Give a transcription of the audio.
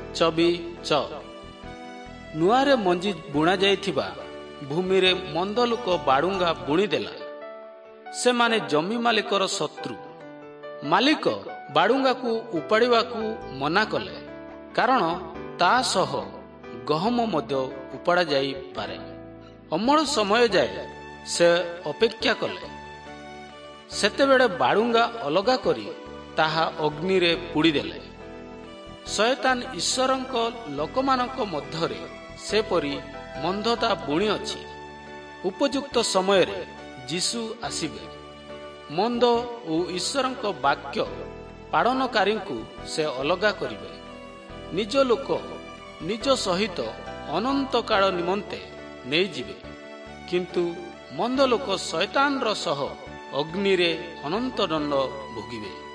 ଚବି ଚ ନୂଆରେ ମଞ୍ଜି ବୁଣା ଯାଇଥିବା ଭୂମିରେ ମନ୍ଦ ଲୋକ ବାଡୁଙ୍ଗା ବୁଣିଦେଲା। ସେମାନେ ଜମି ମାଲିକର ଶତ୍ରୁ। ମାଲିକ ବାଡୁଙ୍ଗାକୁ ଉପାଡ଼ିବାକୁ ମନା କଲେ, କାରଣ ତା ସହ ଗହମ ମଧ୍ୟ ଉପାଡ଼ା ଯାଇପାରେ। ଅମଳ ସମୟ ଯାଏ ସେ ଅପେକ୍ଷା କଲେ। ସେତେବେଳେ ବାଡୁଙ୍ଗା ଅଲଗା କରି ତାହା ଅଗ୍ନିରେ ପୋଡ଼ିଦେଲେ। ଶୟତାନ ଈଶ୍ୱରଙ୍କ ଲୋକମାନଙ୍କ ମଧ୍ୟରେ ସେପରି ମନ୍ଦତା ବୁଣିଅଛି। ଉପଯୁକ୍ତ ସମୟରେ ଯୀଶୁ ଆସିବେ। ମନ୍ଦ ଓ ଈଶ୍ୱରଙ୍କ ବାକ୍ୟ ପାଳନକାରୀଙ୍କୁ ସେ ଅଲଗା କରିବେ। ନିଜ ଲୋକ ନିଜ ସହିତ ଅନନ୍ତ କାଳ ନିମନ୍ତେ ନେଇଯିବେ, କିନ୍ତୁ ମନ୍ଦ ଲୋକ ଶୟତାନର ସହ ଅଗ୍ନିରେ ଅନନ୍ତ ଦଣ୍ଡ ଭୋଗିବେ।